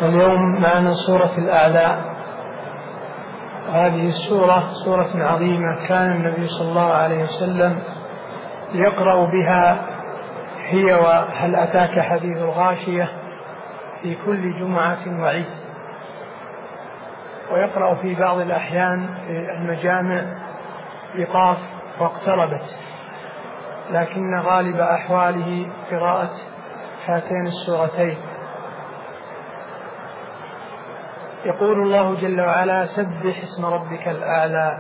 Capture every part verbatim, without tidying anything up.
اليوم معنا سورة الأعلى. هذه السورة سورة عظيمة، كان النبي صلى الله عليه وسلم يقرأ بها هي وهل أتاك حديث الغاشية في كل جمعة وعيد، ويقرأ في بعض الأحيان في المجامع بقاف واقتربت، لكن غالب أحواله قراءة هاتين السورتين. يقول الله جل وعلا: سبح اسم ربك الأعلى.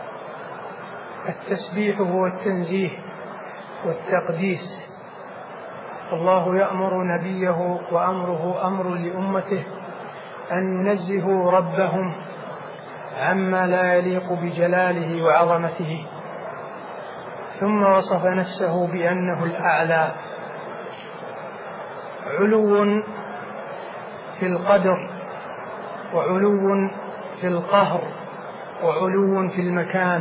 التسبيح هو التنزيه والتقديس. الله يأمر نبيه وأمره أمر لأمته أن ينزهوا ربهم عما لا يليق بجلاله وعظمته، ثم وصف نفسه بأنه الأعلى، علو في القدر، وعلو في القهر، وعلو في المكان.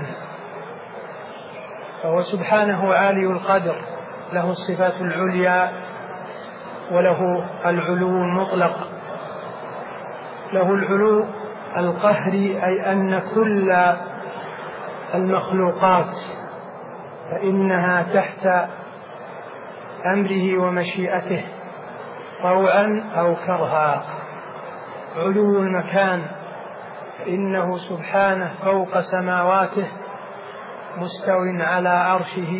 فهو سبحانه عالي القدر، له الصفات العليا وله العلو المطلق. له العلو القهري، أي أن كل المخلوقات فإنها تحت أمره ومشيئته طوعا أو كرها. علو المكان، فإنه سبحانه فوق سماواته مستو على عرشه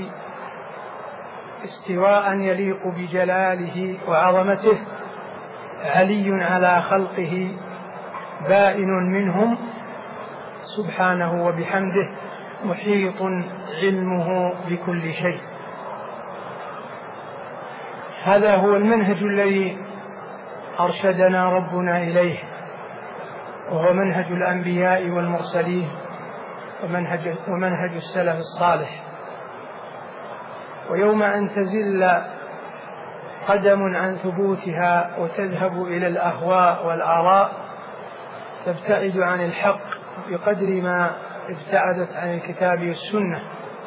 استواء يليق بجلاله وعظمته، علي على خلقه بائن منهم سبحانه وبحمده، محيط علمه بكل شيء. هذا هو المنهج الذي أرشدنا ربنا إليه، وهو منهج الأنبياء والمرسلين ومنهج, ومنهج السلف الصالح. ويوم أن تزل قدم عن ثبوتها وتذهب إلى الأهواء والآراء، تبتعد عن الحق بقدر ما ابتعدت عن الكتاب والسنة.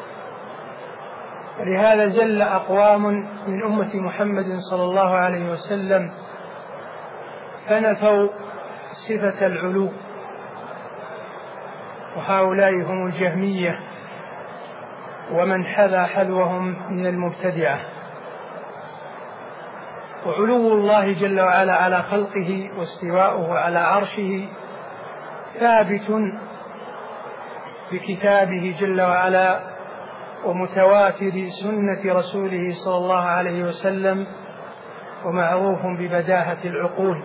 ولهذا زل أقوام من أمة محمد صلى الله عليه وسلم فنفوا صفة العلو، وهؤلاء هم الجهمية ومن حذا حذوهم من المبتدعة. وعلو الله جل وعلا على خلقه واستواؤه على عرشه ثابت بكتابه جل وعلا ومتواتر سنة رسوله صلى الله عليه وسلم، ومعروف ببداهة العقول.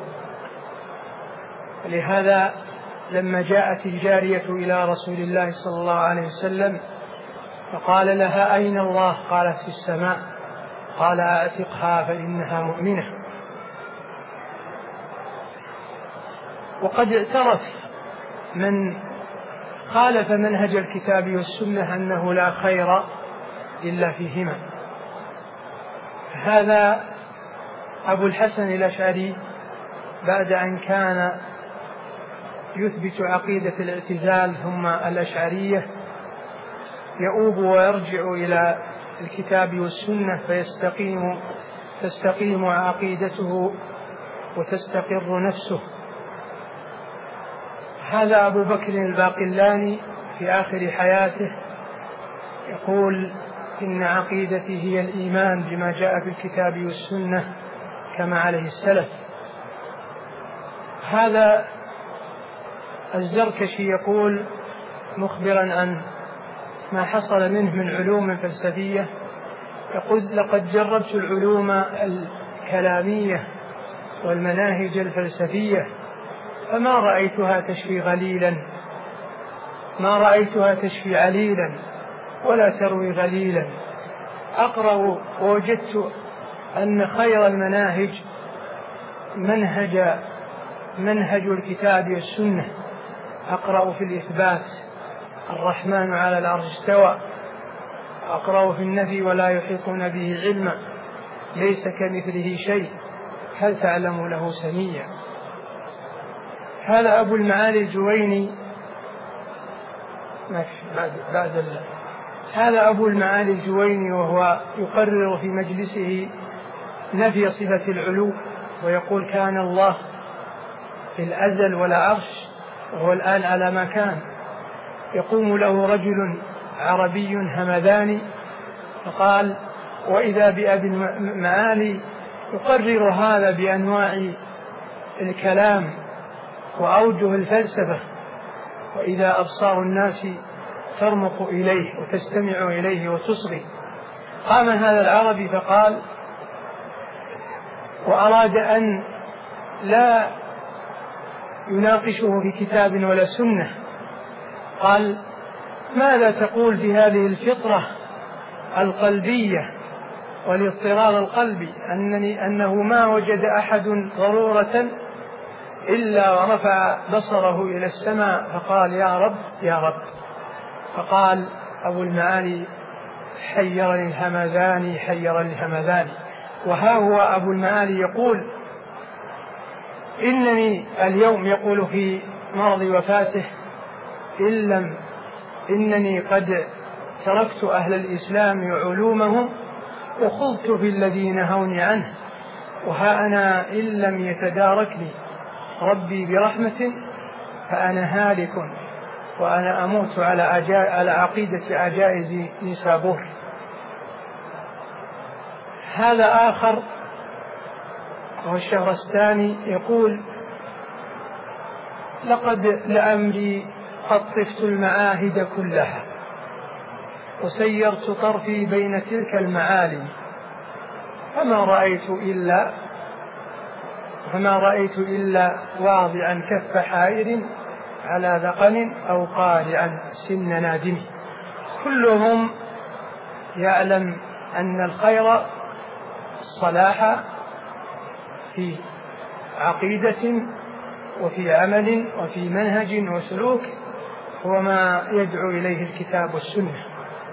لهذا لما جاءت الجارية إلى رسول الله صلى الله عليه وسلم فقال لها: أين الله؟ قالت: في السماء. قال: أعتقها فإنها مؤمنة. وقد اعترف من خالف منهج الكتاب والسنة أنه لا خير إلا فيهما. هذا أبو الحسن الأشعري بعد أن كان يثبت عقيدة الاعتزال ثم الأشعرية، يؤوب ويرجع إلى الكتاب والسنة فيستقيم تستقيم عقيدته وتستقر نفسه. هذا أبو بكر الباقلاني في آخر حياته يقول: إن عقيدتي هي الإيمان بما جاء في الكتاب والسنة كما عليه السلف. هذا الزركشي يقول مخبرا عن ما حصل منه من علوم فلسفية، يقول: لقد جربت العلوم الكلامية والمناهج الفلسفية فما رأيتها تشفي غليلا، ما رأيتها تشفي عليلا ولا تروي غليلا. أقرأ ووجدت أن خير المناهج منهج منهج الكتاب والسنة. أقرأ في الإثبات: الرحمن على العرش استوى. أقرأ في النفي: ولا يحيطون به علما، ليس كمثله شيء، هل تعلم له سميا. هذا أبو المعالي الجويني بعد بعد الله. هذا أبو المعالي الجويني وهو يقرر في مجلسه نفي صفة العلو، ويقول: كان الله في الأزل ولا عرش، وهو الآن على ما كان. يقوم له رجل عربي همذاني فقال: وإذا بأبي المعالي يقرر هذا بأنواع الكلام وأوجه الفلسفة، وإذا أبصار الناس ترمق إليه وتستمع إليه وتصغي. قام هذا العربي فقال، وأراد أن لا يناقشه في كتاب ولا سنة، قال: ماذا تقول في هذه الفطرة القلبية والاضطرار القلبي أنني أنه ما وجد أحد ضرورة إلا ورفع بصره إلى السماء فقال: يا رب يا رب. فقال أبو المعالي: حيرني الهمذاني حيرني الهمذاني. وها هو أبو المعالي يقول: إنني اليوم، يقول في مرض وفاته، إن لم إنني قد تركت أهل الإسلام علومهم وخضت في الذي نهوني عنه، وها أنا إن لم يتداركني ربي برحمة فأنا هالك وأنا أموت على, على عقيدة عجائز نيسابور. هذا آخر وهو الشهرستاني يقول: لقد لأمري قد طفت المعاهد كلها وسيرت طرفي بين تلك المعالي فما رأيت إلا فما رأيت إلا واضعا كف حائر على ذقن أو قارعا سن نادم. كلهم يعلم أن الخير الصلاح في عقيدة وفي عمل وفي منهج وسلوك هو ما يدعو إليه الكتاب والسنة.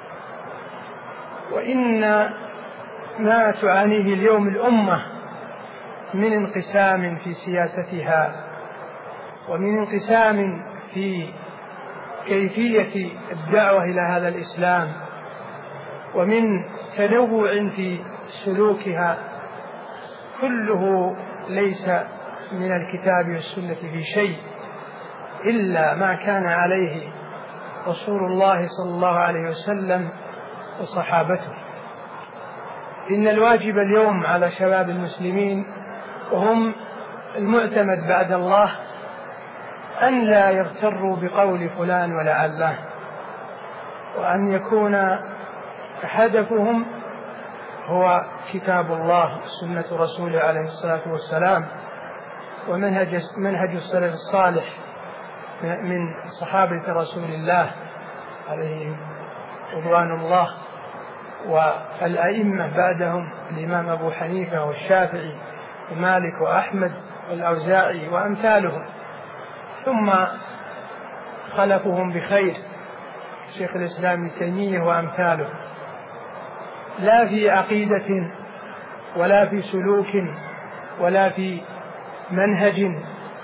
وإن ما تعانيه اليوم الأمة من انقسام في سياستها ومن انقسام في كيفية الدعوة إلى هذا الإسلام ومن تنوع في سلوكها، كله ليس من الكتاب والسنة في شيء إلا ما كان عليه رسول الله صلى الله عليه وسلم وصحابته. إن الواجب اليوم على شباب المسلمين وهم المعتمد بعد الله أن لا يغتروا بقول فلان ولا علان، وأن يكون هدفهم هو كتاب الله وسنة رسوله عليه الصلاة والسلام ومنهج منهج السلف الصالح من صحابة رسول الله عليهم رضوان الله، والأئمة بعدهم الإمام أبو حنيفة والشافعي ومالك وأحمد والأوزاعي وأمثالهم، ثم خلفهم بخير شيخ الإسلام ابن تيمية وأمثاله، لا في عقيدة ولا في سلوك ولا في منهج.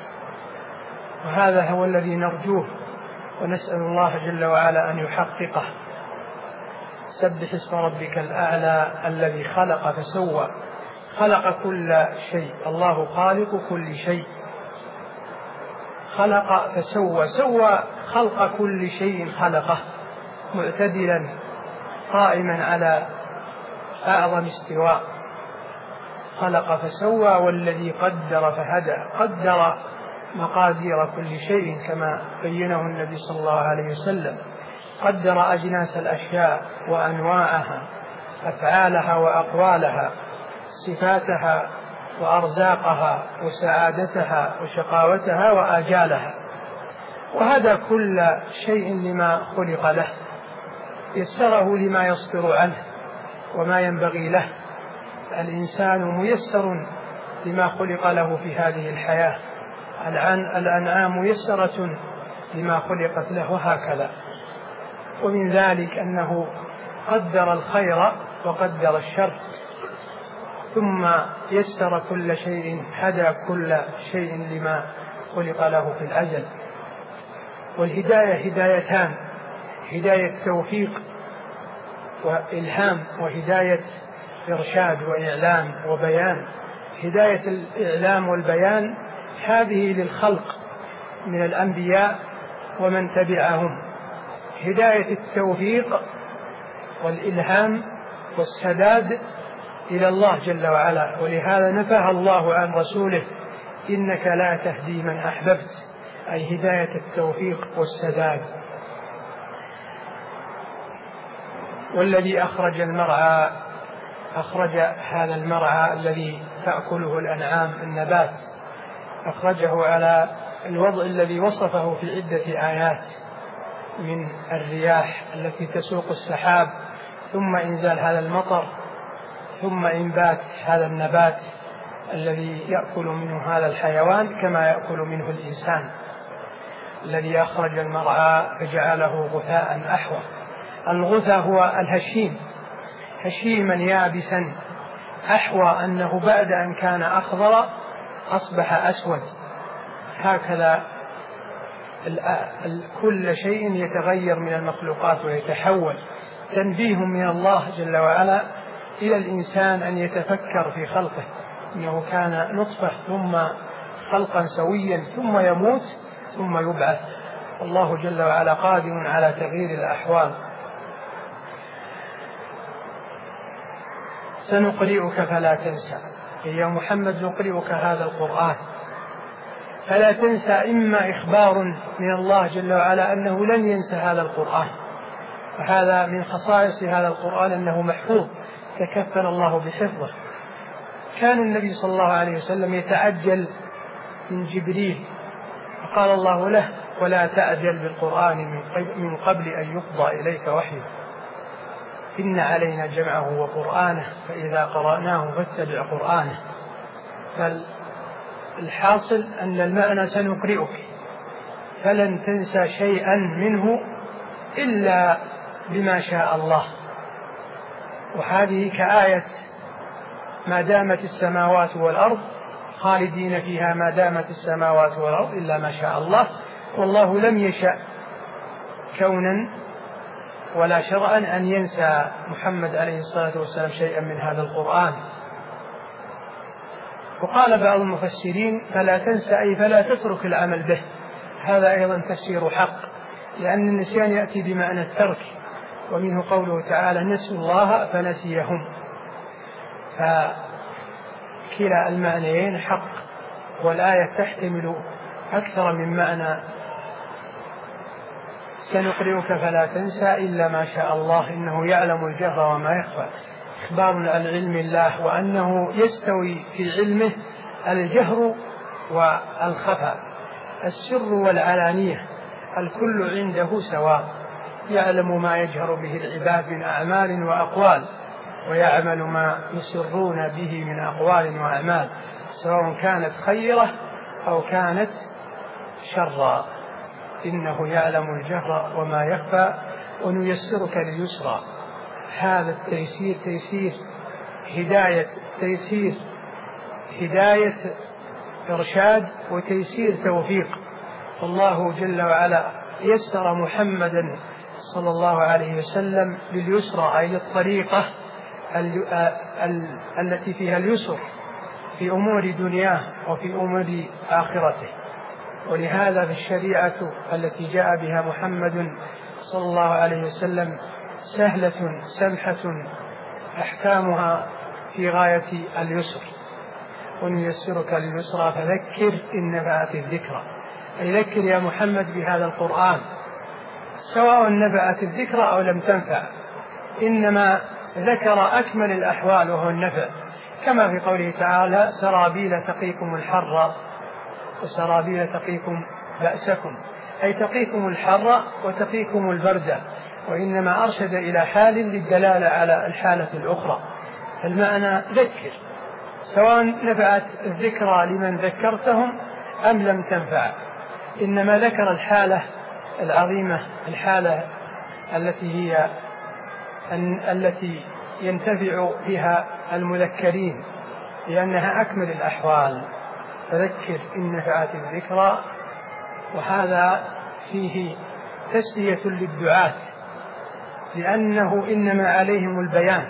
وهذا هو الذي نرجوه ونسأل الله جل وعلا أن يحققه. سبح اسم ربك الأعلى الذي خلق فسوى، خلق كل شيء، الله خالق كل شيء، خلق فسوى، سوى خلق كل شيء خلقه معتدلا قائما على أعظم استواء، خلق فسوى والذي قدر فهدى، قدر مقادير كل شيء كما بينه النبي صلى الله عليه وسلم، قدر أجناس الأشياء وأنواعها، أفعالها وأقوالها، صفاتها وأرزاقها وسعادتها وشقاوتها وآجالها، وهذا كل شيء لما خلق له، يسره لما يصدر عنه وما ينبغي له. الإنسان ميسر لما خلق له في هذه الحياة، الأنعام ميسرة لما خلقت له وهكذا. ومن ذلك أنه قدر الخير وقدر الشر ثم يسر كل شيء، هدى كل شيء لما خلق له في الأزل. والهداية هدايتان: هداية توفيق وإلهام، وهداية إرشاد وإعلام وبيان. هداية الإعلام والبيان هذه للخلق من الأنبياء ومن تبعهم، هداية التوفيق والإلهام والسداد إلى الله جل وعلا. ولهذا نفاها الله عن رسوله: إنك لا تهدي من أحببت، أي هداية التوفيق والسداد. والذي أخرج المرعى، أخرج هذا المرعى الذي تأكله الأنعام النبات، أخرجه على الوضع الذي وصفه في عدة آيات من الرياح التي تسوق السحاب، ثم إنزال هذا المطر، ثم إنبات هذا النبات الذي يأكل منه هذا الحيوان كما يأكل منه الإنسان. الذي أخرج المرعى فجعله غثاء أحوى. الغثاء هو الهشيم، هشيما يابسا، أحوى أنه بعد أن كان أخضر أصبح أسود. هكذا كل شيء يتغير من المخلوقات ويتحول. تنبيه من الله جل وعلا إلى الإنسان أن يتفكر في خلقه، إنه كان نطفة ثم خلقا سويا ثم يموت ثم يبعث. الله جل وعلا قادر على تغيير الأحوال. سنقرئك فلا تنسى، يا محمد نقرئك هذا القرآن فلا تنسى. إما إخبار من الله جل وعلا أنه لن ينسى هذا القرآن، وهذا من خصائص هذا القرآن أنه محفوظ تكفل الله بحفظه. كان النبي صلى الله عليه وسلم يتعجل من جبريل، فقال الله له: ولا تعجل بالقرآن من قبل أن يقضى إليك وحيه، إن علينا جمعه وقرآنه فإذا قرأناه فاتبع قرآنه. فالحاصل أن المعنى سنقرئك فلن تنسى شيئا منه إلا بما شاء الله. وهذه كآية ما دامت السماوات والأرض خالدين فيها ما دامت السماوات والأرض إلا ما شاء الله. والله لم يشأ كونا ولا شرعا أن ينسى محمد عليه الصلاة والسلام شيئا من هذا القرآن. وقال بعض المفسرين: فلا تنسى أي فلا تترك العمل به. هذا أيضا تفسير حق، لأن النسيان يأتي بمعنى الترك، ومنه قوله تعالى: نسوا الله فنسيهم. فكلا المعنيين حق، والآية تحتمل أكثر من معنى. سنقرئك فلا تنسى إلا ما شاء الله إنه يعلم الجهر وما يخفى. إخبار عن علم الله وأنه يستوي في علمه الجهر والخفاء، السر والعلانية، الكل عنده سواء. يعلم ما يجهر به العباد من أعمال وأقوال، ويعمل ما يسرون به من أقوال وأعمال، سواء كانت خيرة أو كانت شرا. إنه يعلم الجهر وما يخفى ونيسرك لليسرى. هذا التيسير تيسير هداية، تيسير هداية إرشاد، وتيسير توفيق. فالله جل وعلا يسر محمدا صلى الله عليه وسلم لليسرى، أي للطريقة التي فيها اليسر في أمور دنياه وفي أمور آخرته. ولهذا في الشريعة التي جاء بها محمد صلى الله عليه وسلم سهلة سمحة، أحكامها في غاية اليسر. ونيسرك لليسرى فذكر إن نفعت الذكرى، أي ذكر يا محمد بهذا القرآن، سواء نفعت الذكرى أو لم تنفع، إنما ذكر أكمل الأحوال وهو النفع، كما في قوله تعالى: سرابيل تقيكم الحر وسرابيل تقيكم بأسكم، أي تقيكم الحر وتقيكم البرد. وإنما أرشد إلى حال للدلالة على الحالة الأخرى. المعنى ذكر، سواء نفعت الذكرى لمن ذكرتهم أم لم تنفع، إنما ذكر الحالة العظيمة، الحالة التي هي التي ينتفع بها المذكرين، لأنها أكمل الأحوال. فذكر إن نفعت الذكرى. وهذا فيه تسلية للدعاة، لأنه إنما عليهم البيان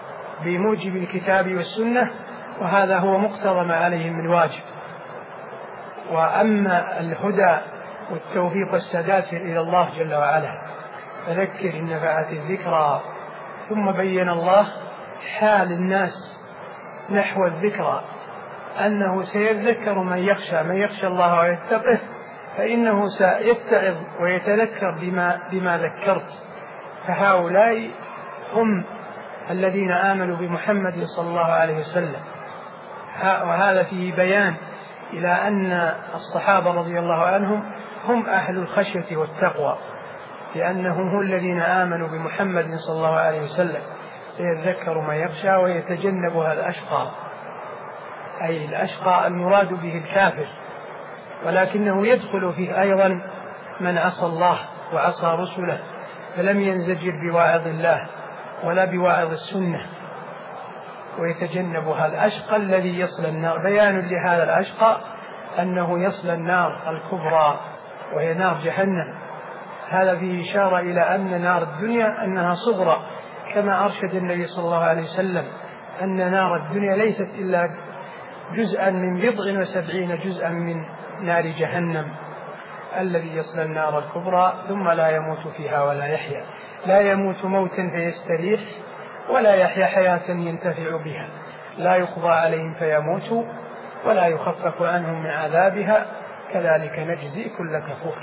بموجب الكتاب والسنة، وهذا هو مقتضى ما عليهم من واجب. وأما الهدى والتوفيق والسداد إلى الله جل وعلا. فذكر إن نفعت الذكرى. ثم بين الله حال الناس نحو الذكرى، أنه سيذكر من يخشى من يخشى الله ويتقه، فإنه سيتعظ ويتذكر بما, بما ذكرت. فهؤلاء هم الذين آمنوا بمحمد صلى الله عليه وسلم. وهذا فيه بيان إلى أن الصحابة رضي الله عنهم هم أهل الخشية والتقوى، لأنهم هم الذين آمنوا بمحمد صلى الله عليه وسلم. سيذكر من يخشى ويتجنبها الأشقى، أي الأشقى المراد به الكافر، ولكنه يدخل فيه أيضا من عصى الله وعصى رسله فلم ينزجر بواعظ الله ولا بواعظ السنة، ويتجنبها الأشقى الذي يصل النار. بيان لهذا الأشقى أنه يصل النار الكبرى وهي نار جهنم. هذا فيه إشارة إلى أن نار الدنيا أنها صغرى، كما أرشد النبي صلى الله عليه وسلم أن نار الدنيا ليست إلا جزءا من بضع وسبعين جزءا من نار جهنم الذي يصل النار الكبرى ثم لا يموت فيها ولا يحيا. لا يموت موتا فيستريح ولا يحيا حياة ينتفع بها. لا يقضى عليهم فيموتوا ولا يخفف عنهم من عذابها كذلك نجزي كل كفور.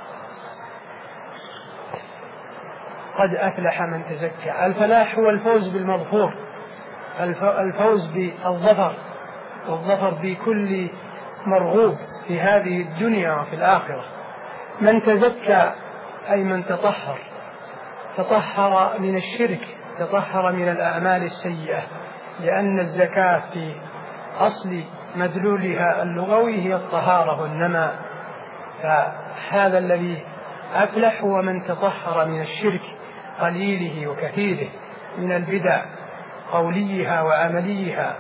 قد أفلح من تزكى. الفلاح هو الفوز بالمظفور، الفوز بالظفر، والظفر بكل مرغوب في هذه الدنيا وفي الآخرة. من تزكى أي من تطهر، تطهر من الشرك، تطهر من الأعمال السيئة، لأن الزكاة في أصل مدلولها اللغوي هي الطهارة والنماء. فهذا الذي أفلح هو من تطهر من الشرك قليله وكثيره، من البدع قوليها وعمليها،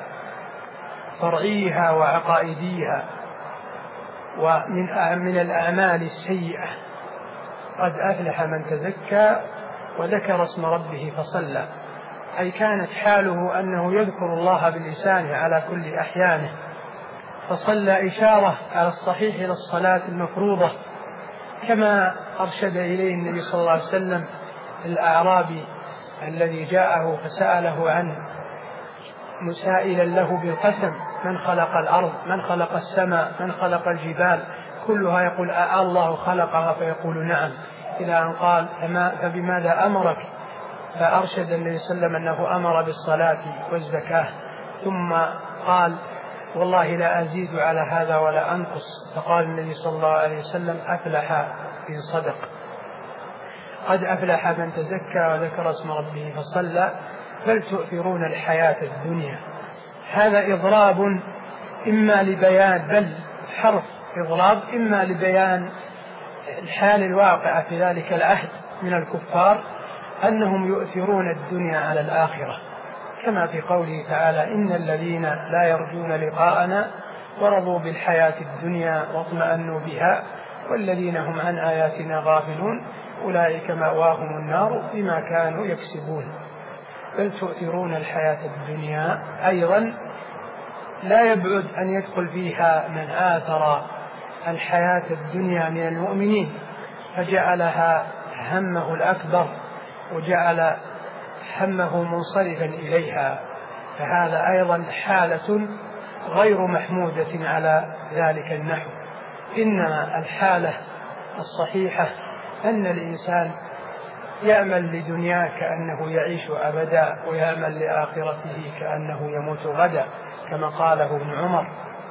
فرعيها وعقائديها، ومن من الأعمال السيئة. قد أفلح من تزكى وذكر اسم ربه فصلى، أي كانت حاله أنه يذكر الله بلسانه على كل أحيانه. فصلى إشارة على الصحيح إلى الصلاة المفروضة، كما أرشد إليه النبي صلى الله عليه وسلم الأعرابي الذي جاءه فسأله عنه مسائلا له بالقسم: من خلق الأرض، من خلق السماء، من خلق الجبال، كلها يقول أه الله خلقها، فيقول نعم، إلى أن قال فبماذا أمرك؟ فأرشد النبي صلى الله عليه وسلم أنه أمر بالصلاة والزكاة، ثم قال والله لا أزيد على هذا ولا أنقص. فقال النبي صلى الله عليه وسلم أفلح إن صدق. قد أفلح من تزكى وذكر اسم ربه فصلى بل تؤثرون الحياة الدنيا. هذا إضراب إما لبيان، بل حرف إضراب إما لبيان الحال الواقعة في ذلك العهد من الكفار أنهم يؤثرون الدنيا على الآخرة، كما في قوله تعالى: إن الذين لا يرجون لقاءنا ورضوا بالحياة الدنيا واطمأنوا بها والذين هم عن آياتنا غافلون أولئك مأواهم النار بما كانوا يكسبون. بل تؤثرون الحياة الدنيا أيضا لا يبعد أن يدخل فيها من آثر الحياة الدنيا من المؤمنين فجعلها همه الأكبر وجعل همه منصرفا إليها، فهذا أيضا حالة غير محمودة على ذلك النحو. إنما الحالة الصحيحة أن الإنسان يأمل لدنياه كأنه يعيش أبدا، ويأمل لآخرته كأنه يموت غدا، كما قاله ابن عمر: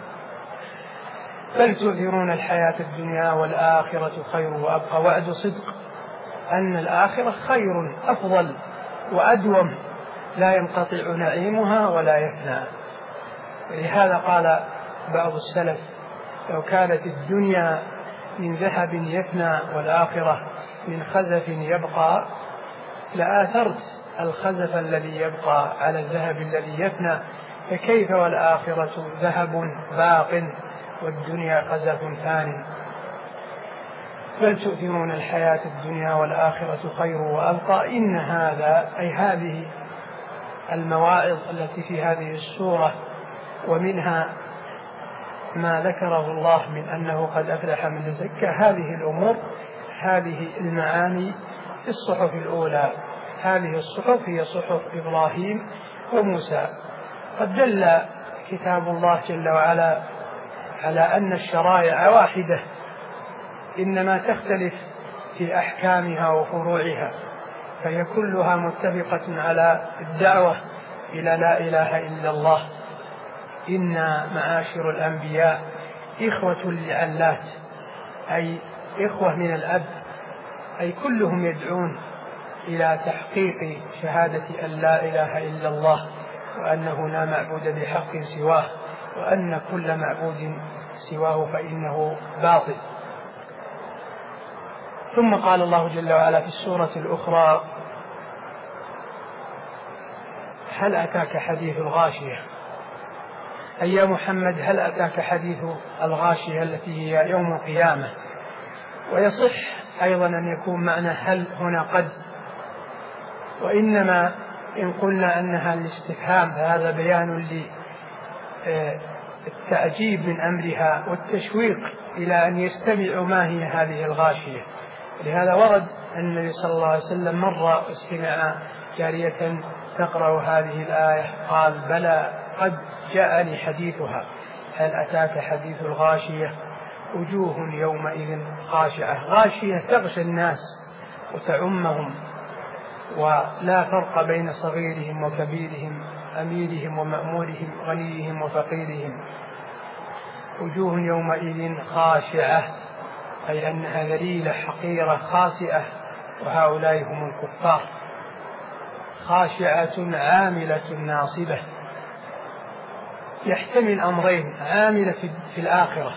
بل تؤثرون الحياة الدنيا والآخرة خير وأبقى. وعد صدق أن الآخرة خير أفضل وأدوم، لا ينقطع نعيمها ولا يفنى. ولهذا قال بعض السلف: لو كانت الدنيا من ذهب يفنى والآخرة من خزف يبقى لآثرت الخزف الذي يبقى على الذهب الذي يفنى، فكيف والآخرة ذهب باق والدنيا خزف ثان. بل تؤثرون الحياة الدنيا والآخرة خير وأبقى. إن هذا أي هذه المواعظ التي في هذه السورة ومنها ما ذكره الله من أنه قد أفلح من تزكى، هذه الأمور هذه المعاني في الصحف الأولى. هذه الصحف هي صحف إبراهيم وموسى. قد دل كتاب الله جل وعلا على أن الشرائع واحدة، إنما تختلف في أحكامها وفروعها، فهي كلها متفقة على الدعوة إلى لا إله إلا الله. إنا معاشر الأنبياء إخوة لعلات، أي إخوة من الأب، أي كلهم يدعون إلى تحقيق شهادة أن لا إله إلا الله، وأنه لا معبود بحق سواه، وأن كل معبود سواه فإنه باطل. ثم قال الله جل وعلا في السورة الأخرى: هل أتاك حديث الغاشية، أي يا محمد هل أتاك حديث الغاشية التي هي يوم القيامة. ويصح أيضا أن يكون معنى هل هنا قد، وإنما إن قلنا أنها الاستفهام فهذا بيان للتعجيب من أمرها والتشويق إلى أن يستمعوا ما هي هذه الغاشية. لهذا ورد أن النبي صلى الله عليه وسلم مر واستمع جارية تقرأ هذه الآية قال: بلى قد جاءني حديثها، هل أتاك حديث الغاشية وجوه يومئذ خاشعة. غاشية تغشى الناس وتعمهم، ولا فرق بين صغيرهم وكبيرهم، أميرهم ومأمورهم، غنيهم وفقيرهم. وجوه يومئذ خاشعة، أي أنها ذليلة حقيرة خاسئة، وهؤلاء هم الكفار. خاشعة عاملة ناصبة، يحتمل أمرين: عاملة في الآخرة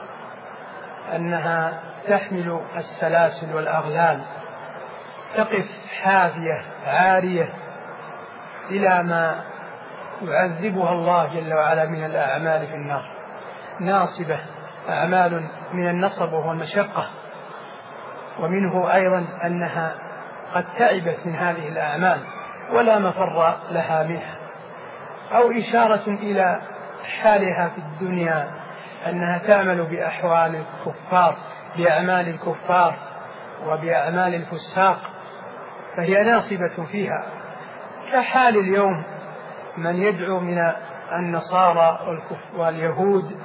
أنها تحمل السلاسل والأغلال، تقف حافية عارية إلى ما يعذبها الله جل وعلا من الأعمال في النار. ناصبة، أعمال من النصب وهو المشقة، ومنه أيضا أنها قد تعبت من هذه الأعمال ولا مفر لها منها. أو إشارة إلى حالها في الدنيا أنها تعمل بأحوال الكفار، بأعمال الكفار وبأعمال الفساق، فهي ناصبة فيها، كحال اليوم من يدعو من النصارى واليهود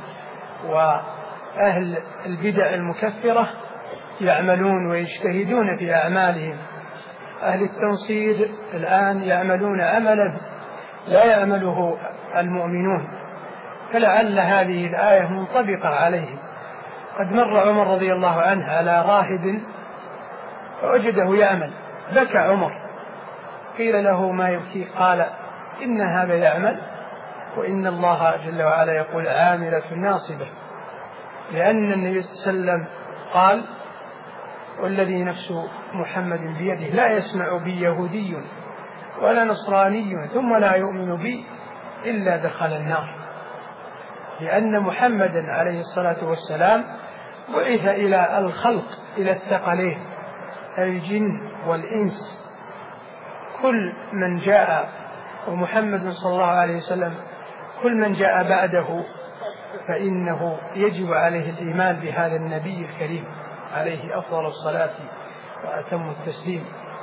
وأهل البدع المكفرة، يعملون ويجتهدون في أعمالهم. أهل التنصير الآن يعملون عملا لا يعمله المؤمنون، فلعل هذه الآية منطبقة عليهم. قد مر عمر رضي الله عنه على راهب فوجده يعمل، بكى عمر، قيل له: ما يبكيك؟ قال: إن هذا يعمل وإن الله جل وعلا يقول عاملة ناصبة، لأن النبي صلى الله عليه وسلم قال: والذي نفس محمد بيده لا يسمع بي يهودي ولا نصراني ثم لا يؤمن بي إلا دخل النار، لأن محمدا عليه الصلاة والسلام بعث إلى الخلق، إلى الثقلين الجن والإنس. كل من جاء، ومحمد صلى الله عليه وسلم كل من جاء بعده فإنه يجب عليه الإيمان بهذا النبي الكريم عليه أفضل الصلاة وأتم التسليم.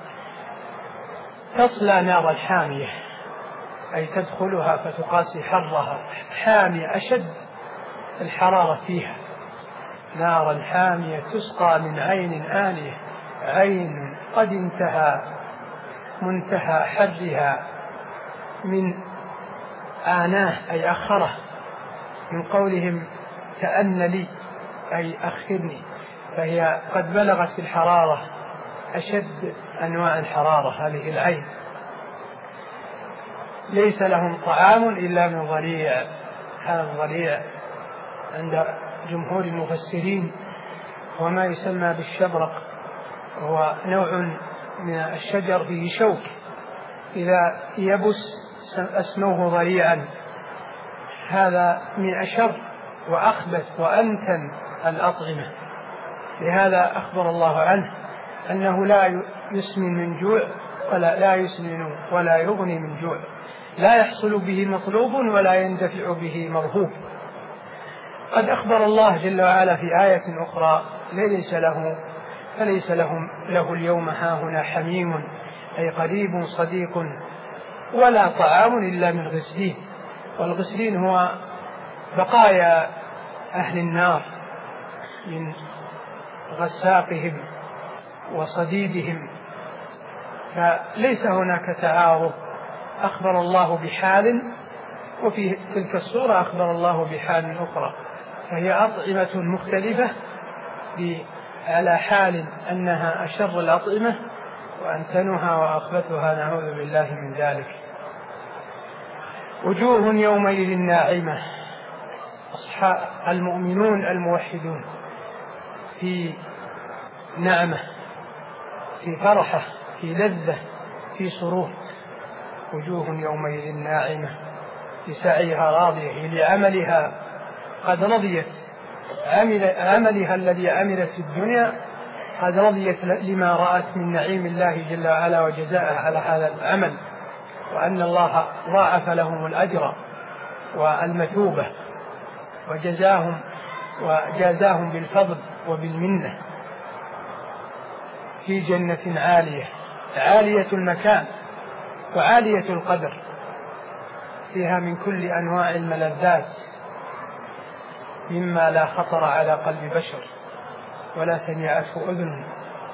تصلى نارا حامية، أي تدخلها فتقاسي حرها، حامية أشد الحرارة فيها. نارا حامية تسقى من عين آنية، عين قد انتهى منتهى حرها من آناه، أي أخره، من قولهم تأن لي أي أخرني، فهي قد بلغت في الحرارة أشد أنواع الحرارة هذه العين. ليس لهم طعام إلا من ضريع. هذا الضريع عند جمهور المفسرين هو ما يسمى بالشبرق، وهو نوع من الشجر فيه شوك، إذا يبس أسموه ضريعا. هذا من أشر وأخبث وأنتن الأطعمة، لهذا أخبر الله عنه أنه لا يسمن من جوع ولا لا يسمن ولا يغني من جوع، لا يحصل به مطلوب ولا يندفع به مرهوب. قد أخبر الله جل وعلا في آية أخرى: ليس له فليس لهم له اليوم هاهنا حميم، أي قريب صديق، ولا طعام إلا من غسلين. والغسلين هو بقايا أهل النار من غساقهم وصديدهم، فليس هناك تعارض. أخبر الله بحال، وفي تلك الصورة أخبر الله بحال أخرى، فهي أطعمة مختلفة على حال أنها أشر الأطعمة وأنتنها وأخبثها، نعوذ بالله من ذلك. وجوه يومئذ ناعمة، أصحاب المؤمنون الموحدون في نعمة، في فرحة، في لذة، في سرور. وجوه يومئذ ناعمة لسعيها راضية، لعملها قد رضيت، عمل عملها الذي عملت في الدنيا قد رضيت لما رأت من نعيم الله جل وعلا وجزاءها على هذا العمل، وأن الله ضاعف لهم الأجر والمثوبة وجزاهم وجازاهم بالفضل وبالمنة في جنة عالية، عالية المكان وعالية القدر، فيها من كل أنواع الملذات مما لا خطر على قلب بشر ولا سمعته أذن،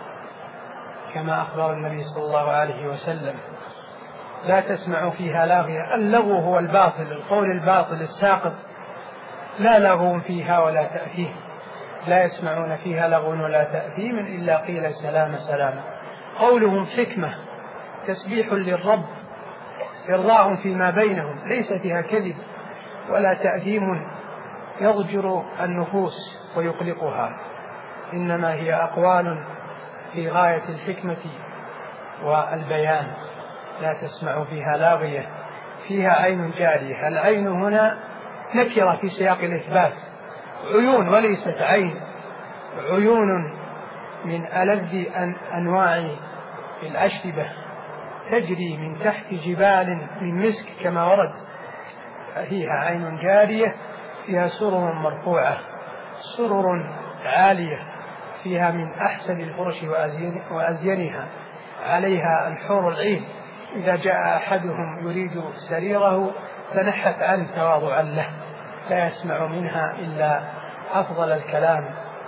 كما أخبر النبي صلى الله عليه وسلم: لا تسمع فيها لاغية. اللغو هو الباطل، القول الباطل الساقط، لا لغو فيها ولا تأثيم، لا يسمعون فيها لغو ولا تأثيم إلا قيل سلام سلاما. قولهم حكمة، تسبيح للرب، إرضاء فيما بينهم، ليس فيها كذب ولا تأثيم يضجر النفوس ويقلقها، إنما هي أقوال في غاية الحكمة والبيان. لا تسمع فيها لاغية، فيها عين جارية. العين هنا نكرة في سياق الإثبات، عيون وليست عين، عيون من ألذ أنواع الأشربة تجري من تحت جبال من مسك كما ورد. فيها عين جارية، فيها سرر مرفوعة، سرر عالية، فيها من أحسن الفرش وأزينها، عليها الحور العين، إذا جاء أحدهم يريد سريره تنحت عنه تواضعا له، لا يسمع منها إلا أفضل الكلام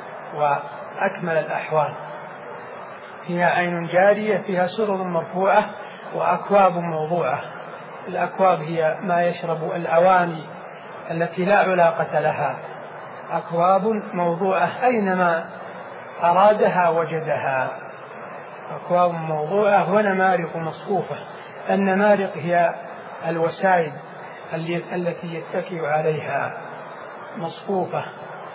وأكمل الأحوال. فيها عين جارية، فيها سرر مرفوعة وأكواب موضوعة. الأكواب هي ما يشرب الأواني التي لا علاقة لها، أكواب موضوعة أينما أرادها وجدها، أكواب موضوعة ونمارق مصفوفة. النمارق هي الوسائد التي يتكئ عليها مصفوفة،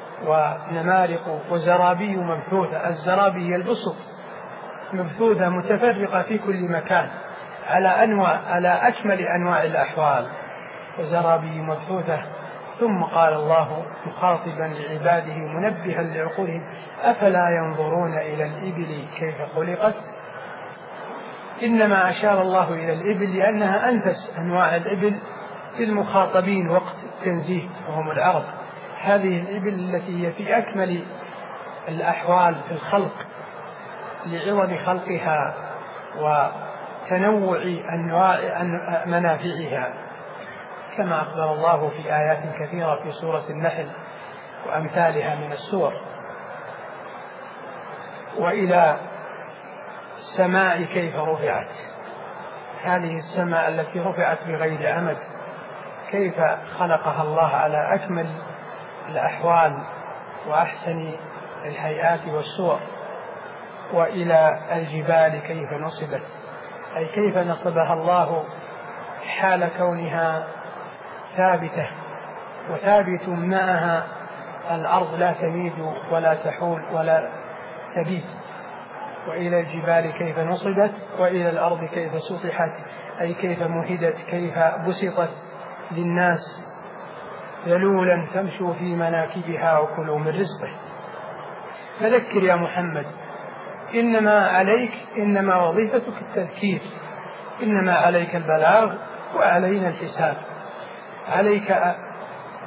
ونمارق وزرابي مبثوثة. الزرابي هي البسط مبثوثة متفرقة في كل مكان على أنواع على أكمل أنواع الأحوال، وزرابي مبثوثة. ثم قال الله مخاطبا لعباده منبها لعقولهم: أفلا ينظرون إلى الإبل كيف خلقت. إنما أشار الله إلى الإبل لأنها أنفس أنواع الإبل للمخاطبين وقت التنزيه وهم العرب. هذه الإبل التي هي في أكمل الأحوال في الخلق لعظم خلقها وتنوع أنواع منافعها، كما أخبر الله في آيات كثيرة في سورة النحل وأمثالها من السور. وإلى السماء كيف رفعت، هذه السماء التي رفعت بغير عمد، كيف خلقها الله على أكمل الأحوال وأحسن الهيئات والصور. وإلى الجبال كيف نصبت، أي كيف نصبها الله حال كونها ثابتة، وثابت معها الأرض لا تميد ولا تحول ولا تبيد. وإلى الجبال كيف نصبت، وإلى الأرض كيف سطحت، أي كيف مهدت، كيف بسطت للناس ذلولا فامشوا في مناكبها وكلوا من رزقه. فذكر يا محمد، إنما عليك إنما وظيفتك التذكير، إنما عليك البلاغ وعلينا الحساب. عليك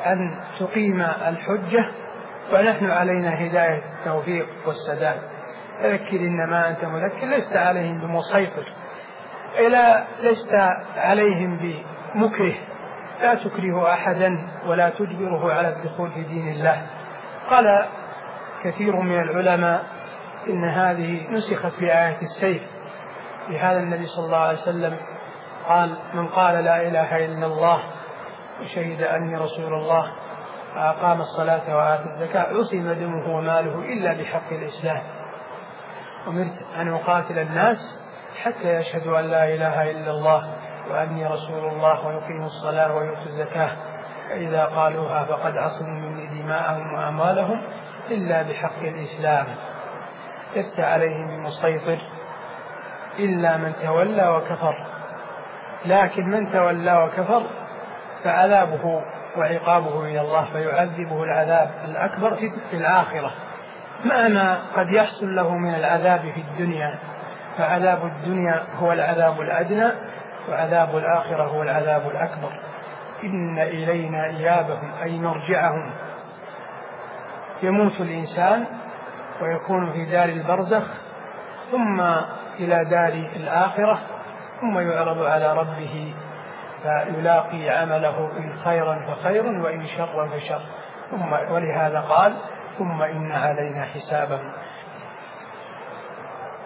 أن تقيم الحجة، ونحن علينا هداية التوفيق والسداد. فذكر إنما أنت مذكر، لست عليهم بمسيطر، إلا لست عليهم بمكره، لا تكره أحدا ولا تجبره على الدخول في دين الله. قال كثير من العلماء إن هذه نسخت بآية السيف. لهذا النبي صلى الله عليه وسلم قال: من قال لا إله إلا الله وشهد أني رسول الله وأقام الصلاة وآتى الزكاة عصم دمه وماله إلا بحق الإسلام. أمرت أن أقاتل الناس حتى يشهدوا أن لا إله إلا الله وأني رسول الله ويقيموا الصلاة ويؤتوا الزكاة، فإذا قالوها فقد عصموا مني دماءهم وأموالهم إلا بحق الإسلام. لست عليهم بمسيطر إلا من تولى وكفر، لكن من تولى وكفر فعذابه وعقابه إلى الله، فيعذبه العذاب الأكبر في الآخرة مهما قد يحصل له من العذاب في الدنيا. فعذاب الدنيا هو العذاب الأدنى، وعذاب الآخرة هو العذاب الأكبر. إن إلينا إيابهم أي مرجعهم. يموت الإنسان ويكون في دار البرزخ، ثم إلى دار الآخرة، ثم يعرض على ربه فيلاقي عمله إن خيرا فخير وإن شرا فشر. ثم ولهذا قال: ثم إن علينا حسابهم.